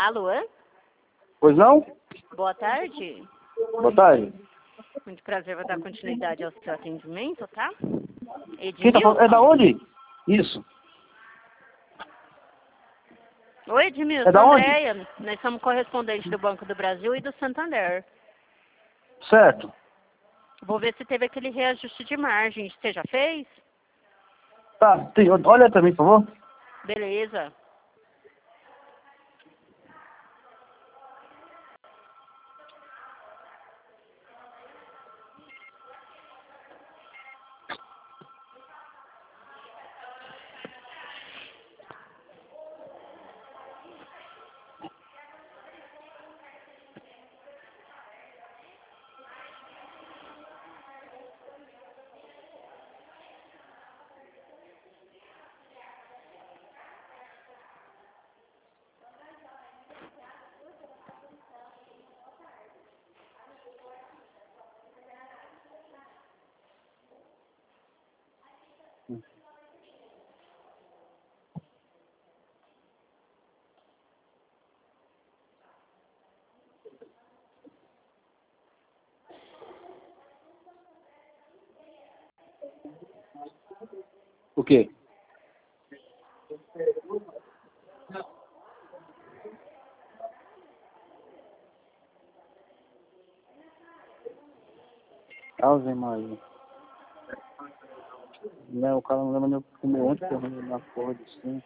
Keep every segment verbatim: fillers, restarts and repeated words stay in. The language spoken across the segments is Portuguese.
Alô? Pois não? Boa tarde. Boa tarde. Muito prazer, vou dar continuidade ao seu atendimento, tá? Quem tá falando? É da onde? Isso. Oi, Edmilson. É da onde? Andréia. Nós somos correspondentes do Banco do Brasil e do Santander. Certo. Vou ver se teve aquele reajuste de margem. Você já fez? Tá, tem, olha pra mim, por favor. Beleza. O quê? Ave Maria. Não, o cara não lembra nem o que comeu ontem, que eu arrumei na porra de cima.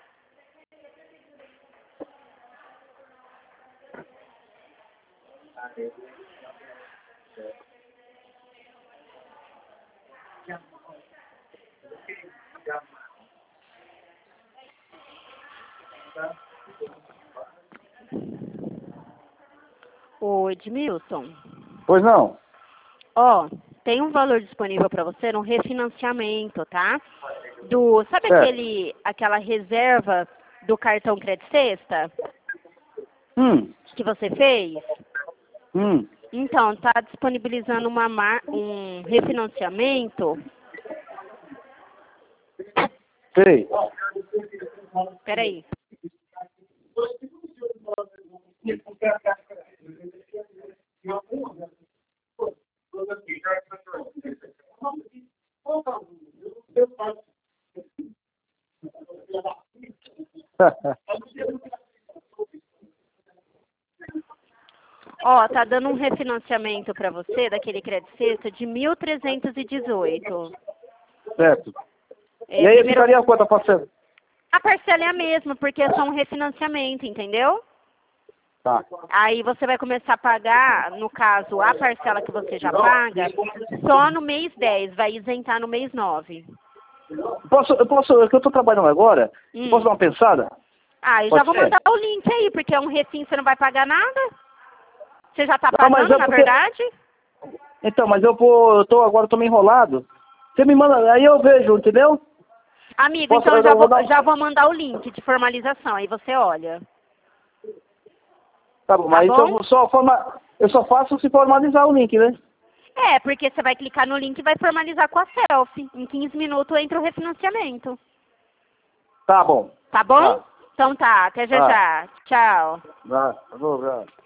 Ô, Edmilson. Pois não? Ó, tem um valor disponível para você no refinanciamento, tá? Do, sabe Certo. aquele, aquela reserva do cartão Crédito Sexta Hum, que você fez? hum. Então, tá disponibilizando uma mar, um refinanciamento. Sei. Peraí. Ó, tá dando um refinanciamento para você daquele crédito sexta de mil trezentos e dezoito. Certo. É, E aí primeiro, ficaria quanto a parcela? a parcela é a mesma, porque é só um refinanciamento, entendeu? Tá. Aí você vai começar a pagar, no caso, a parcela que você já paga, só no mês dez, vai isentar no mês nove. Posso, eu posso, é que eu tô trabalhando agora, Hum. posso dar uma pensada? Ah, eu já Pode vou ser? mandar o link aí, porque é um refim, você não vai pagar nada. Você já tá Não, mas pagando, é na porque- verdade? Então, mas eu vou, eu tô agora, eu tô meio enrolado. Você me manda, aí eu vejo, entendeu? Amigo, Posso- então eu eu já vou vou, dar um- já vou mandar o link de formalização, aí você olha. Tá bom, Tá mas bom? eu só, forma, eu só faço se formalizar o link, né? É, porque você vai clicar no link e vai formalizar com a selfie. Em quinze minutos entra o refinanciamento. Tá bom. Tá bom? Tá. Então tá, até já Tá. já. Tchau. Tá, tá bom, tá.